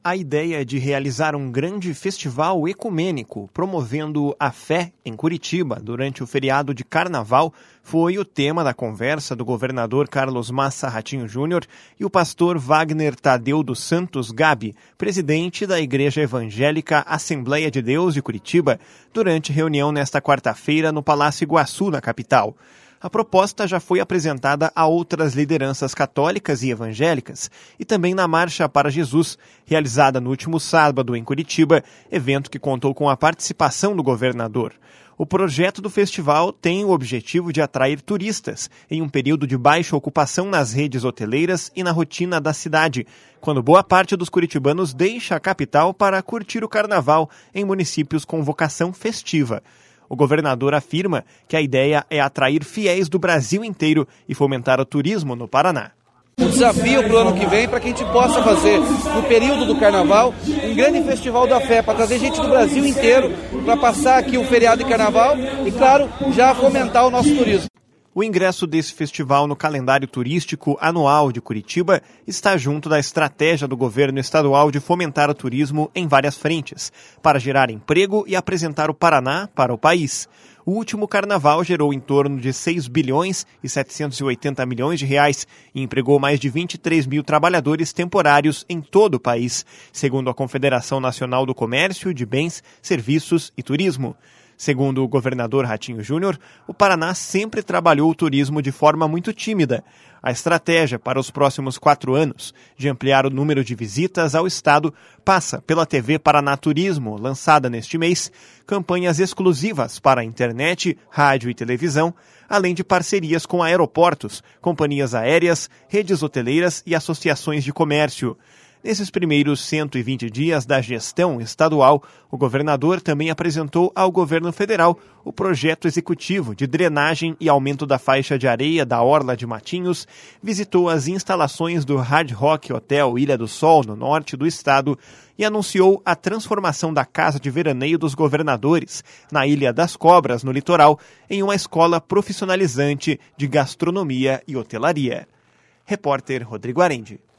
A ideia de realizar um grande festival ecumênico promovendo a fé em Curitiba durante o feriado de Carnaval foi o tema da conversa do governador Carlos Massa Ratinho Júnior e o pastor Wagner Tadeu dos Santos Gabi, presidente da Igreja Evangélica Assembleia de Deus de Curitiba, durante reunião nesta quarta-feira no Palácio Iguaçu, na capital. A proposta já foi apresentada a outras lideranças católicas e evangélicas e também na Marcha para Jesus, realizada no último sábado em Curitiba, evento que contou com a participação do governador. O projeto do festival tem o objetivo de atrair turistas em um período de baixa ocupação nas redes hoteleiras e na rotina da cidade, quando boa parte dos curitibanos deixa a capital para curtir o carnaval em municípios com vocação festiva. O governador afirma que a ideia é atrair fiéis do Brasil inteiro e fomentar o turismo no Paraná. O desafio para o ano que vem, para que a gente possa fazer, no período do Carnaval, um grande festival da fé, para trazer gente do Brasil inteiro, para passar aqui o feriado de Carnaval e, claro, já fomentar o nosso turismo. O ingresso desse festival no calendário turístico anual de Curitiba está junto da estratégia do governo estadual de fomentar o turismo em várias frentes, para gerar emprego e apresentar o Paraná para o país. O último carnaval gerou em torno de 6 bilhões e 780 milhões de reais e empregou mais de 23 mil trabalhadores temporários em todo o país, segundo a Confederação Nacional do Comércio, de Bens, Serviços e Turismo. Segundo o governador Ratinho Júnior, o Paraná sempre trabalhou o turismo de forma muito tímida. A estratégia para os próximos 4 anos de ampliar o número de visitas ao estado passa pela TV Paraná Turismo, lançada neste mês, campanhas exclusivas para a internet, rádio e televisão, além de parcerias com aeroportos, companhias aéreas, redes hoteleiras e associações de comércio. Nesses primeiros 120 dias da gestão estadual, o governador também apresentou ao governo federal o projeto executivo de drenagem e aumento da faixa de areia da Orla de Matinhos, visitou as instalações do Hard Rock Hotel Ilha do Sol, no norte do estado, e anunciou a transformação da Casa de Veraneio dos Governadores, na Ilha das Cobras, no litoral, em uma escola profissionalizante de gastronomia e hotelaria. Repórter Rodrigo Arendi.